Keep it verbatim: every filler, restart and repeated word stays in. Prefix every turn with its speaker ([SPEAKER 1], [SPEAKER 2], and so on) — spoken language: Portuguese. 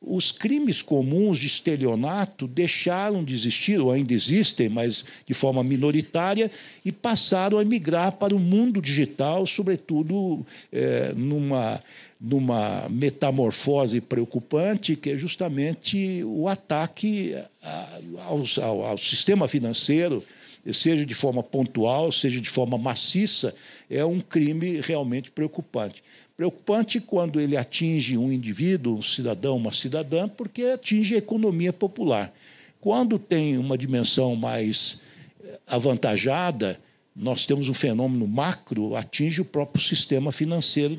[SPEAKER 1] os crimes comuns de estelionato deixaram de existir, ou ainda existem, mas de forma minoritária, e passaram a migrar para o mundo digital, sobretudo é, numa, numa metamorfose preocupante, que é justamente o ataque ao, ao, ao sistema financeiro, seja de forma pontual, seja de forma maciça, é um crime realmente preocupante. Preocupante quando ele atinge um indivíduo, um cidadão, uma cidadã, porque atinge a economia popular. Quando tem uma dimensão mais avantajada, nós temos um fenômeno macro, atinge o próprio sistema financeiro